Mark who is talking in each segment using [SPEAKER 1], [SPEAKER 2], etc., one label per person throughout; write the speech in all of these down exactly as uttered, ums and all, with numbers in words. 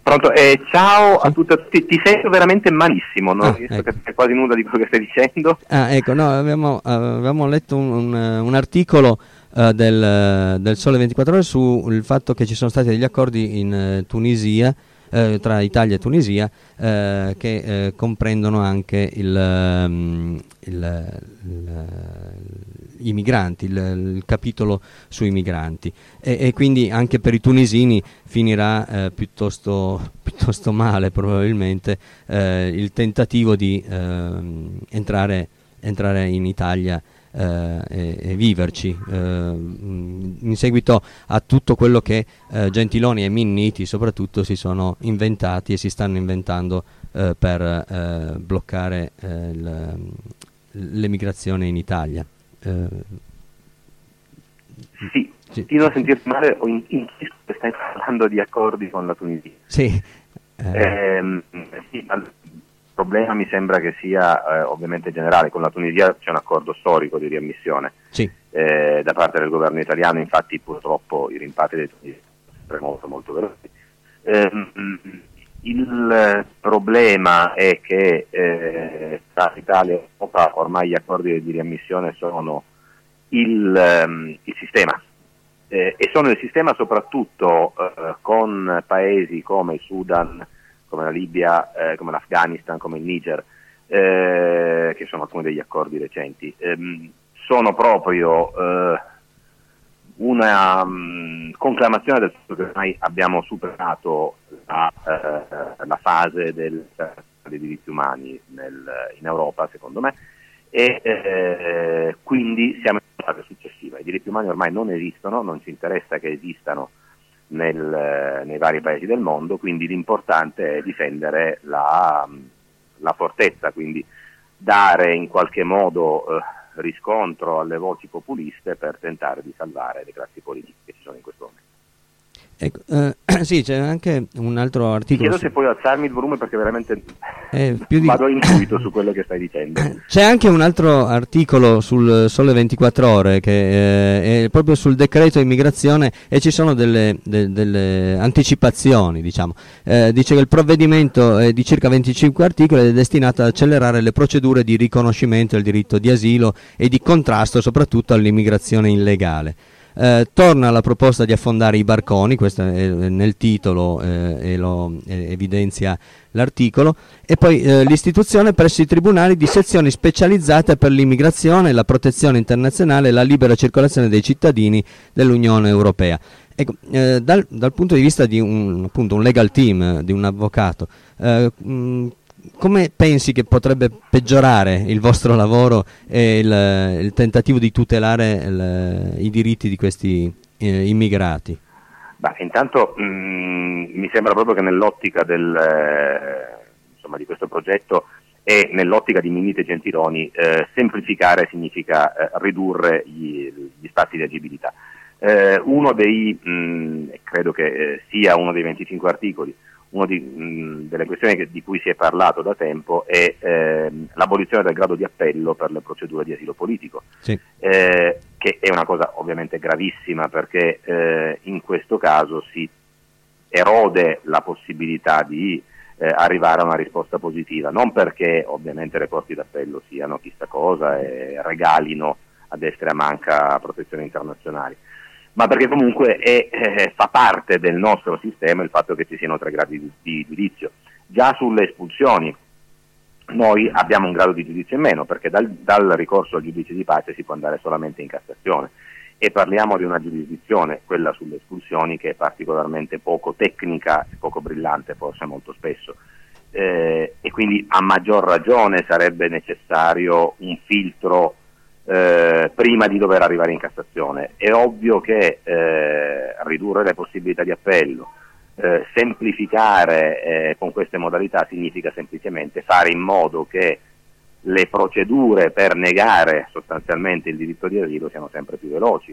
[SPEAKER 1] Pronto? Eh, ciao a tutti, a tutti, ti sento veramente malissimo, non
[SPEAKER 2] ah,
[SPEAKER 1] riesco
[SPEAKER 2] ecco.
[SPEAKER 1] a capire quasi nulla di quello che stai dicendo.
[SPEAKER 2] Ah, ecco, no, abbiamo, avevamo letto un, un, un articolo uh, del, del Sole ventiquattro Ore sul fatto che ci sono stati degli accordi in uh, Tunisia, uh, tra Italia e Tunisia, uh, che uh, comprendono anche il, um, il, il, i migranti, il, il capitolo sui migranti, e, e quindi anche per i tunisini finirà eh, piuttosto, piuttosto male probabilmente eh, il tentativo di eh, entrare, entrare in Italia eh, e, e viverci eh, in seguito a tutto quello che eh, Gentiloni e Minniti soprattutto si sono inventati e si stanno inventando eh, per eh, bloccare eh, il, l'emigrazione in Italia. Uh,
[SPEAKER 1] sì,
[SPEAKER 2] sì,
[SPEAKER 1] continuo a sentirti male, ho in, in che stai parlando di accordi con la Tunisia.
[SPEAKER 2] Sì,
[SPEAKER 1] eh. Eh, sì, il problema mi sembra che sia eh, ovviamente generale. Con la Tunisia c'è un accordo storico di riammissione
[SPEAKER 2] sì.
[SPEAKER 1] eh, da parte del governo italiano, infatti purtroppo i rimpatri dei tunisi sono sempre molto molto veloci. Eh, Il problema è che eh, tra Italia e Europa ormai gli accordi di riammissione sono il, um, il sistema eh, e sono il sistema soprattutto eh, con paesi come il Sudan, come la Libia, eh, come l'Afghanistan, come il Niger, eh, che sono alcuni degli accordi recenti. Eh, sono proprio eh, una um, conclamazione del fatto che ormai abbiamo superato la, uh, la fase del, dei diritti umani nel, in Europa, secondo me, e eh, quindi siamo in una fase successiva. I diritti umani ormai non esistono, non ci interessa che esistano nel, nei vari paesi del mondo, quindi l'importante è difendere la, la fortezza, quindi dare in qualche modo uh, riscontro alle voci populiste per tentare di salvare le classi politiche che ci sono in questo momento.
[SPEAKER 2] Ecco, eh, sì, c'è anche un altro articolo.
[SPEAKER 1] Ti chiedo
[SPEAKER 2] su...
[SPEAKER 1] se puoi alzarmi il volume perché veramente
[SPEAKER 2] eh, più di...
[SPEAKER 1] vado intuito su quello che stai dicendo.
[SPEAKER 2] C'è anche un altro articolo sul Sole ventiquattro Ore che eh, è proprio sul decreto immigrazione e ci sono delle, de, delle anticipazioni, diciamo. Eh, dice che il provvedimento è di circa venticinque articoli ed è destinato ad accelerare le procedure di riconoscimento del diritto di asilo e di contrasto soprattutto all'immigrazione illegale. Eh, torna la proposta di affondare i barconi, questo è nel titolo eh, e lo eh, evidenzia l'articolo, e poi eh, l'istituzione presso i tribunali di sezioni specializzate per l'immigrazione, la protezione internazionale e la libera circolazione dei cittadini dell'Unione Europea. Ecco, eh, dal, dal punto di vista di un, appunto, un legal team, di un avvocato, eh, mh, come pensi che potrebbe peggiorare il vostro lavoro e il, il tentativo di tutelare il, i diritti di questi eh, immigrati?
[SPEAKER 1] Beh, intanto mh, mi sembra proprio che nell'ottica del, eh, insomma, di questo progetto e nell'ottica di Minniti e Gentiloni eh, semplificare significa eh, ridurre gli, gli spazi di agibilità. Eh, uno dei, mh, credo che eh, sia uno dei venticinque articoli, una delle questioni che, di cui si è parlato da tempo è eh, l'abolizione del grado di appello per le procedure di asilo politico,
[SPEAKER 2] sì.
[SPEAKER 1] eh, che è una cosa ovviamente gravissima perché eh, in questo caso si erode la possibilità di eh, arrivare a una risposta positiva, non perché ovviamente le corti d'appello siano chissà cosa e regalino a destra e a manca protezioni internazionali, ma perché comunque è, eh, fa parte del nostro sistema il fatto che ci siano tre gradi di, di giudizio. Già sulle espulsioni noi abbiamo un grado di giudizio in meno, perché dal, dal ricorso al giudice di pace si può andare solamente in Cassazione, e parliamo di una giurisdizione, quella sulle espulsioni, che è particolarmente poco tecnica e poco brillante forse molto spesso, eh, e quindi a maggior ragione sarebbe necessario un filtro Eh, prima di dover arrivare in Cassazione. È ovvio che eh, ridurre le possibilità di appello, eh, semplificare eh, con queste modalità significa semplicemente fare in modo che le procedure per negare sostanzialmente il diritto di asilo siano sempre più veloci.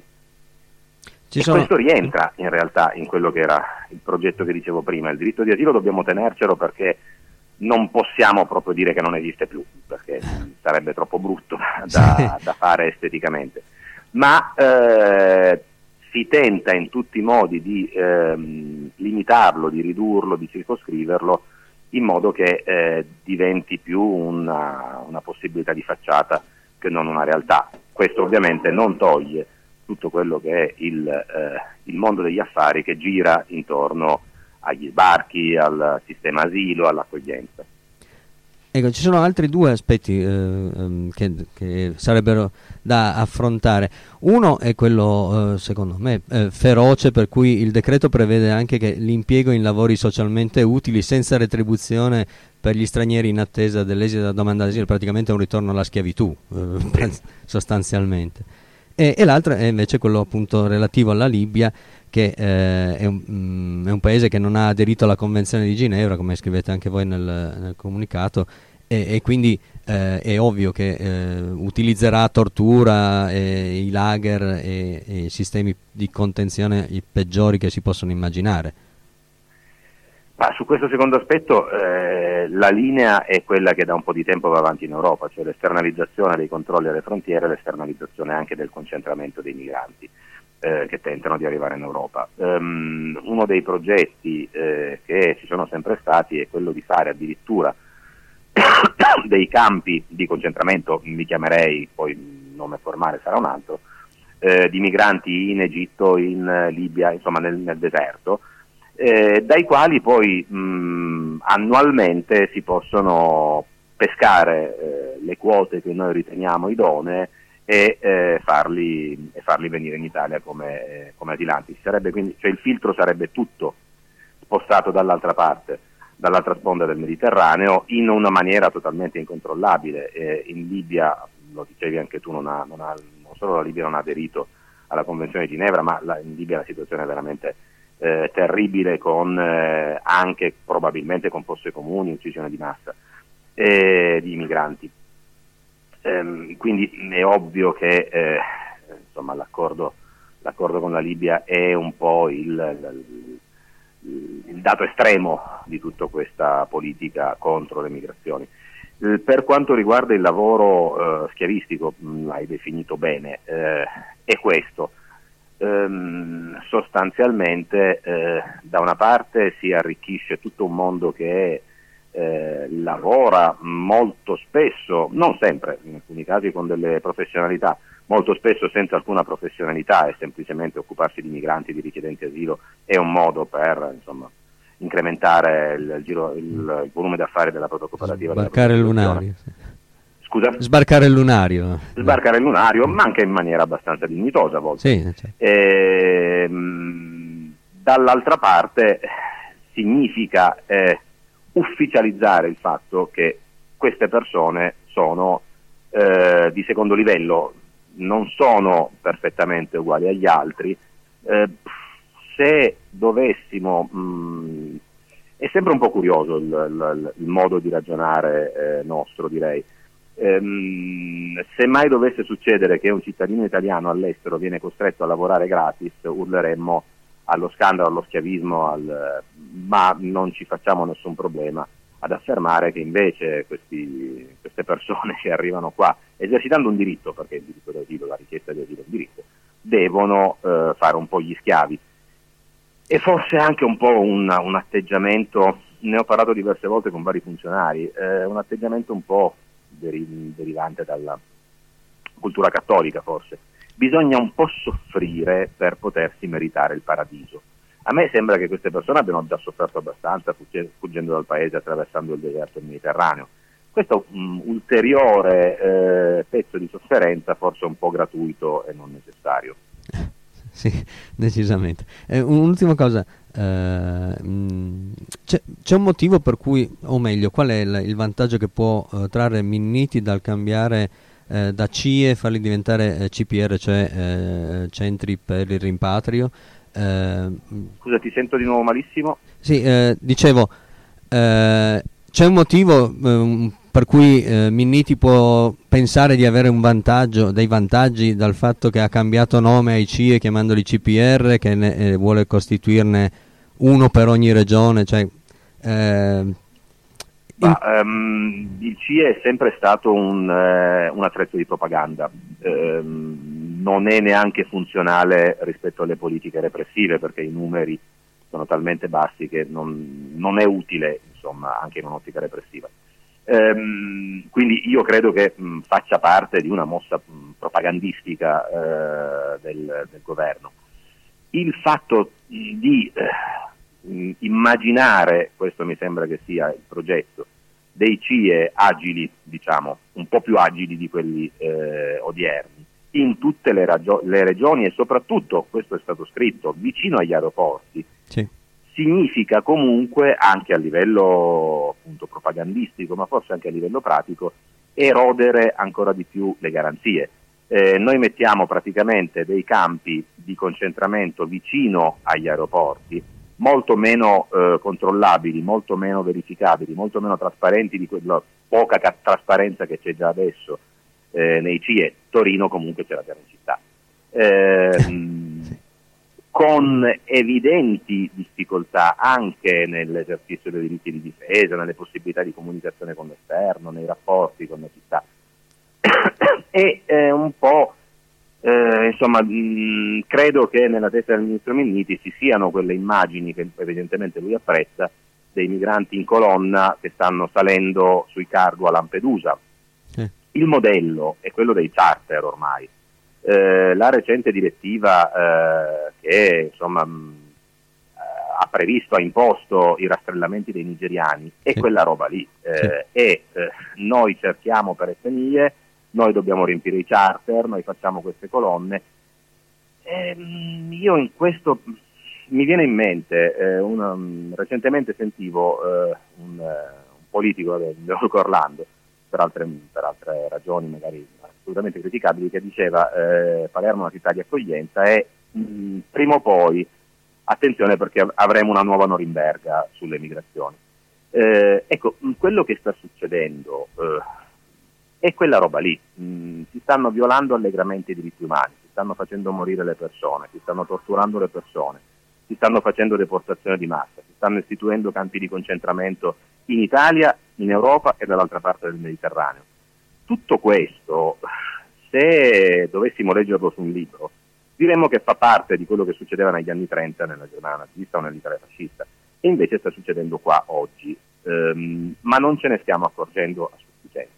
[SPEAKER 2] Ci
[SPEAKER 1] e
[SPEAKER 2] sono...
[SPEAKER 1] questo rientra in realtà in quello che era il progetto che dicevo prima. Il diritto di asilo dobbiamo tenercelo perché non possiamo proprio dire che non esiste più, perché sarebbe troppo brutto da, da fare esteticamente, ma eh, si tenta in tutti i modi di ehm, limitarlo, di ridurlo, di circoscriverlo, in modo che eh, diventi più una, una possibilità di facciata che non una realtà. Questo ovviamente non toglie tutto quello che è il, eh, il mondo degli affari che gira intorno agli sbarchi, al sistema asilo, all'accoglienza.
[SPEAKER 2] Ecco, ci sono altri due aspetti eh, che, che sarebbero da affrontare. Uno è quello, eh, secondo me, eh, feroce, per cui il decreto prevede anche che l'impiego in lavori socialmente utili senza retribuzione per gli stranieri in attesa dell'esito della domanda d'asilo, praticamente un ritorno alla schiavitù, eh, sostanzialmente. E, e l'altro è invece quello appunto relativo alla Libia, che eh, è, un, mm, è un paese che non ha aderito alla Convenzione di Ginevra, come scrivete anche voi nel, nel comunicato, e, e quindi eh, è ovvio che eh, utilizzerà tortura, e i lager e, e i sistemi di contenzione i peggiori che si possono immaginare.
[SPEAKER 1] Ma su questo secondo aspetto eh, la linea è quella che da un po' di tempo va avanti in Europa, cioè l'esternalizzazione dei controlli alle frontiere, l'esternalizzazione anche del concentramento dei migranti eh, che tentano di arrivare in Europa. Um, uno dei progetti eh, che ci sono sempre stati è quello di fare addirittura dei campi di concentramento, li chiamerei, poi il nome formale sarà un altro, eh, di migranti in Egitto, in Libia, insomma nel, nel deserto, Eh, dai quali poi mh, annualmente si possono pescare eh, le quote che noi riteniamo idonee e eh, farli, e farli venire in Italia come, eh, come asilanti. Sarebbe quindi, cioè il filtro sarebbe tutto spostato dall'altra parte, dall'altra sponda del Mediterraneo, in una maniera totalmente incontrollabile. Eh, in Libia, lo dicevi anche tu, non, ha, non, ha, non solo la Libia non ha aderito alla Convenzione di Ginevra, ma la, in Libia la situazione è veramente Eh, terribile, con eh, anche probabilmente con fosse comuni, uccisione di massa eh, di migranti. Ehm, quindi è ovvio che eh, insomma l'accordo, l'accordo con la Libia è un po' il, il, il dato estremo di tutta questa politica contro le migrazioni. Eh, per quanto riguarda il lavoro eh, schiavistico, mh, l'hai definito bene, eh, è questo. Ehm, sostanzialmente eh, da una parte si arricchisce tutto un mondo che eh, lavora molto spesso, non sempre, in alcuni casi con delle professionalità, molto spesso senza alcuna professionalità, e semplicemente occuparsi di migranti, di richiedenti asilo è un modo per insomma incrementare il, il, giro, il, il volume d'affari della propria cooperativa.
[SPEAKER 2] Sbarcare il lunario.
[SPEAKER 1] Scusa?
[SPEAKER 2] Sbarcare il lunario.
[SPEAKER 1] Sbarcare il lunario, ma anche in maniera abbastanza dignitosa a volte.
[SPEAKER 2] Sì, certo.
[SPEAKER 1] E, dall'altra parte significa eh, ufficializzare il fatto che queste persone sono eh, di secondo livello, non sono perfettamente uguali agli altri. Eh, se dovessimo, mh, è sempre un po' curioso il, il, il modo di ragionare eh, nostro, direi. Ehm, se mai dovesse succedere che un cittadino italiano all'estero viene costretto a lavorare gratis, urleremmo allo scandalo, allo schiavismo, al, ma non ci facciamo nessun problema ad affermare che invece questi, queste persone che arrivano qua esercitando un diritto, perché il diritto d'asilo, la richiesta di asilo è un diritto, devono eh, fare un po' gli schiavi, e forse anche un po' un, un atteggiamento, ne ho parlato diverse volte con vari funzionari, eh, un atteggiamento un po' deri- derivante dalla cultura cattolica forse. Bisogna un po' soffrire per potersi meritare il paradiso. A me sembra che queste persone abbiano già sofferto abbastanza fuggendo dal paese, attraversando il deserto del Mediterraneo. Questo um, ulteriore eh, pezzo di sofferenza forse un po' gratuito e non necessario.
[SPEAKER 2] Sì, decisamente. Eh, un'ultima cosa, eh, mh, c'è, c'è un motivo per cui, o meglio, qual è il, il vantaggio che può eh, trarre Minniti dal cambiare eh, da C I E e farli diventare eh, C P R, cioè eh, centri per il rimpatrio? Eh,
[SPEAKER 1] Scusa, ti sento di nuovo malissimo.
[SPEAKER 2] Sì, eh, dicevo, eh, c'è un motivo eh, per cui eh, Minniti può pensare di avere un vantaggio, dei vantaggi dal fatto che ha cambiato nome ai C I E chiamandoli C P R, che ne, eh, vuole costituirne uno per ogni regione, cioè, eh,
[SPEAKER 1] Ma, um, il C I E è sempre stato un, eh, un attrezzo di propaganda. Um, non è neanche funzionale rispetto alle politiche repressive, perché i numeri sono talmente bassi che non, non è utile, insomma, anche in un'ottica repressiva. Ehm, quindi io credo che mh, faccia parte di una mossa mh, propagandistica eh, del, del governo. Il fatto mh, di eh, mh, immaginare, questo mi sembra che sia il progetto, dei C I E agili, diciamo, un po' più agili di quelli eh, odierni, in tutte le, ragio- le regioni e soprattutto, questo è stato scritto, vicino agli aeroporti,
[SPEAKER 2] sì.
[SPEAKER 1] significa comunque, anche a livello appunto propagandistico, ma forse anche a livello pratico, erodere ancora di più le garanzie. Eh, noi mettiamo praticamente dei campi di concentramento vicino agli aeroporti, molto meno eh, controllabili, molto meno verificabili, molto meno trasparenti di quella poca ca- trasparenza che c'è già adesso eh, nei C I E. Torino comunque ce l'abbiamo in città. Eh, sì. Con evidenti difficoltà anche nell'esercizio dei diritti di difesa, nelle possibilità di comunicazione con l'esterno, nei rapporti con la città. E eh, un po' Eh, insomma, mh, credo che nella testa del ministro Minniti ci siano quelle immagini che evidentemente lui apprezza, dei migranti in colonna che stanno salendo sui cargo a Lampedusa. Eh. Il modello è quello dei charter ormai. Eh, la recente direttiva eh, che insomma mh, ha previsto, ha imposto i rastrellamenti dei nigeriani è sì. quella roba lì. Eh, sì. E eh, noi cerchiamo per etnie, noi dobbiamo riempire i charter, noi facciamo queste colonne. Ehm, io in questo mi viene in mente, eh, una, um, recentemente sentivo eh, un, uh, un politico del Orlando, per altre, per altre ragioni magari assolutamente criticabili, che diceva eh, Palermo è una città di accoglienza e mh, prima o poi, attenzione perché avremo una nuova Norimberga sulle migrazioni. Eh, ecco, quello che sta succedendo eh, è quella roba lì, mm, si stanno violando allegramente i diritti umani, si stanno facendo morire le persone, si stanno torturando le persone, si stanno facendo deportazioni di massa, si stanno istituendo campi di concentramento in Italia, in Europa e dall'altra parte del Mediterraneo. Tutto questo, se dovessimo leggerlo su un libro, diremmo che fa parte di quello che succedeva negli anni trenta nella Germania nazista o nell'Italia fascista, e invece sta succedendo qua oggi, ehm, ma non ce ne stiamo accorgendo a sufficienza.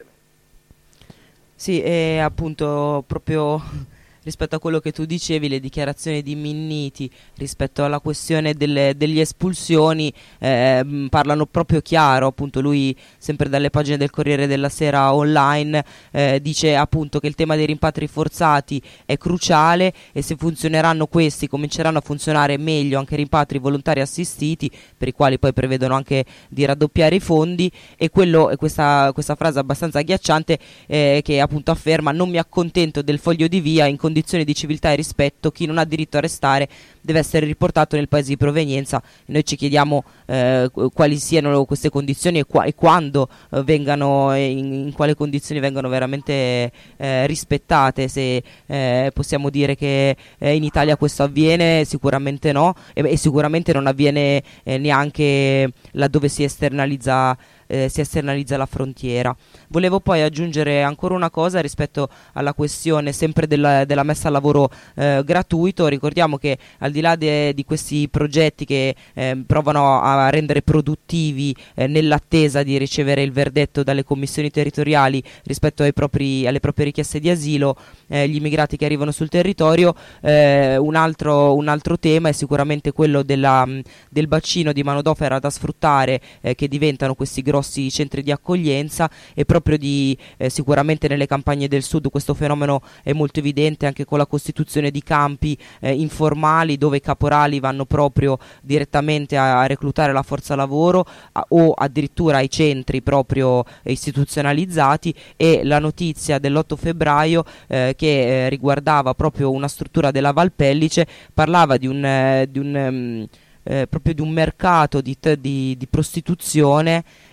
[SPEAKER 3] Sì, e appunto proprio rispetto a quello che tu dicevi, le dichiarazioni di Minniti rispetto alla questione delle, degli espulsioni eh, parlano proprio chiaro. Appunto lui, sempre dalle pagine del Corriere della Sera online, eh, dice appunto che il tema dei rimpatri forzati è cruciale e se funzioneranno questi cominceranno a funzionare meglio anche rimpatri volontari assistiti, per i quali poi prevedono anche di raddoppiare i fondi. E quello, questa, questa frase abbastanza agghiacciante eh, che appunto afferma: non mi accontento del foglio di via, in condizioni di civiltà e rispetto chi non ha diritto a restare deve essere riportato nel paese di provenienza. Noi ci chiediamo eh, quali siano queste condizioni e, qua, e quando eh, vengano, in, in quale condizioni vengano veramente eh, rispettate. Se eh, possiamo dire che eh, in Italia questo avviene, sicuramente no, e, e sicuramente non avviene eh, neanche laddove si esternalizza Eh, si esternalizza la frontiera. Volevo poi aggiungere ancora una cosa rispetto alla questione sempre della, della messa al lavoro eh, gratuito. Ricordiamo che al di là de, di questi progetti che eh, provano a rendere produttivi eh, nell'attesa di ricevere il verdetto dalle commissioni territoriali rispetto ai propri, alle proprie richieste di asilo, eh, gli immigrati che arrivano sul territorio, eh, un, altro, un altro tema è sicuramente quello della, del bacino di manodopera da sfruttare, eh, che diventano questi grossi centri di accoglienza. E proprio di eh, sicuramente nelle campagne del sud questo fenomeno è molto evidente, anche con la costituzione di campi eh, informali dove i caporali vanno proprio direttamente a, a reclutare la forza lavoro a, o addirittura ai centri proprio eh, istituzionalizzati. E la notizia dell'otto febbraio eh, che eh, riguardava proprio una struttura della Valpellice parlava di un, eh, di un um, eh, proprio di un mercato di, t- di, di prostituzione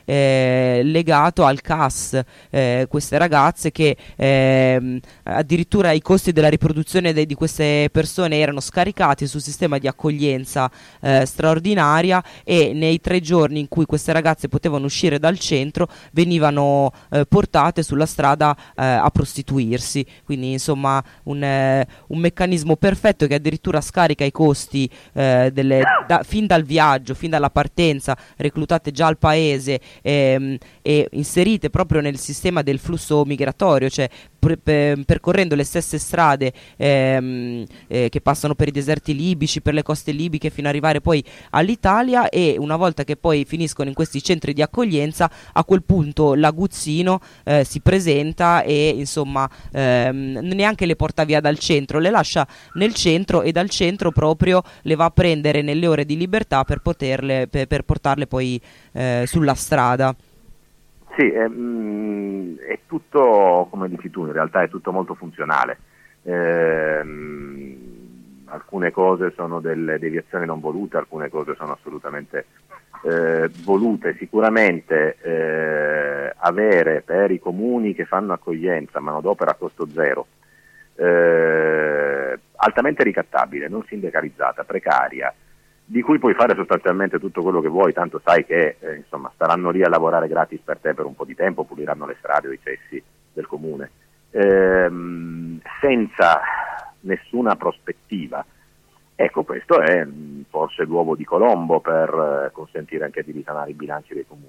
[SPEAKER 3] eh, legato al C A S, eh, queste ragazze che eh, addirittura i costi della riproduzione de- di queste persone erano scaricati sul sistema di accoglienza eh, straordinaria, e nei tre giorni in cui queste ragazze potevano uscire dal centro venivano eh, portate sulla strada eh, a prostituirsi. Quindi insomma un, eh, un meccanismo perfetto che addirittura scarica i costi eh, delle, da, fin dal viaggio, fin dalla partenza, reclutate già al paese ehm, e inserite proprio nel sistema del flusso migratorio, cioè per, per, percorrendo le stesse strade ehm, eh, che passano per i deserti libici, per le coste libiche, fino ad arrivare poi all'Italia. E una volta che poi finiscono in questi centri di accoglienza, a quel punto l'aguzzino eh, si presenta e insomma ehm, neanche le porta via dal centro, le lascia nel centro e dal centro proprio le va a prendere nelle ore di libertà per poterle per, per portarle poi eh, sulla strada.
[SPEAKER 1] Sì, è, mm, è tutto, come dici tu, in realtà è tutto molto funzionale. Ehm, alcune cose sono delle deviazioni non volute, alcune cose sono assolutamente eh, volute. Sicuramente eh, avere per i comuni che fanno accoglienza manodopera a costo zero, eh, altamente ricattabile, non sindacalizzata, precaria, di cui puoi fare sostanzialmente tutto quello che vuoi, tanto sai che eh, insomma staranno lì a lavorare gratis per te per un po' di tempo, puliranno le strade o i cessi del comune, ehm, senza nessuna prospettiva. Ecco, questo è mh, forse l'uovo di Colombo per eh, consentire anche di risanare i bilanci dei comuni.